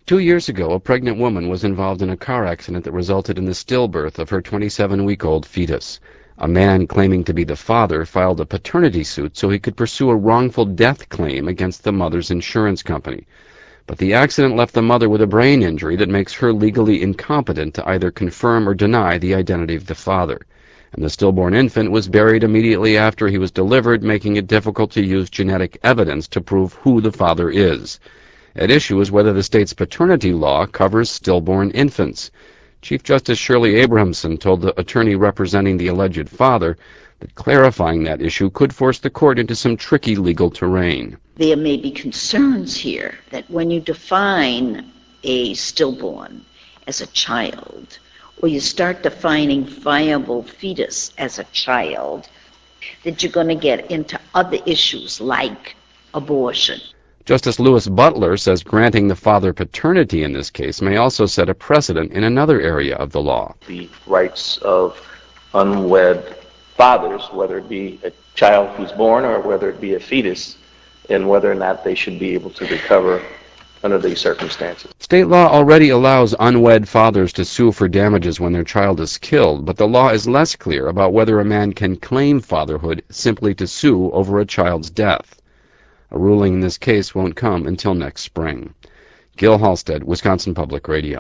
2 years ago, a pregnant woman was involved in a car accident that resulted in the stillbirth of her 27-week-old fetus. A man claiming to be the father filed a paternity suit so he could pursue a wrongful death claim against the mother's insurance company. But the accident left the mother with a brain injury that makes her legally incompetent to either confirm or deny the identity of the father. And the stillborn infant was buried immediately after he was delivered, making it difficult to use genetic evidence to prove who the father is. At issue is whether the state's paternity law covers stillborn infants. Chief Justice Shirley Abrahamson told the attorney representing the alleged father that clarifying that issue could force the court into some tricky legal terrain. There may be concerns here that when you define a stillborn as a child, or you start defining viable fetus as a child, that you're going to get into other issues like abortion. Justice Louis Butler says granting the father paternity in this case may also set a precedent in another area of the law. The rights of unwed fathers, whether it be a child who's born or whether it be a fetus, and whether or not they should be able to recover under these circumstances. State law already allows unwed fathers to sue for damages when their child is killed, but the law is less clear about whether a man can claim fatherhood simply to sue over a child's death. A ruling in this case won't come until next spring. Gil Halstead, Wisconsin Public Radio.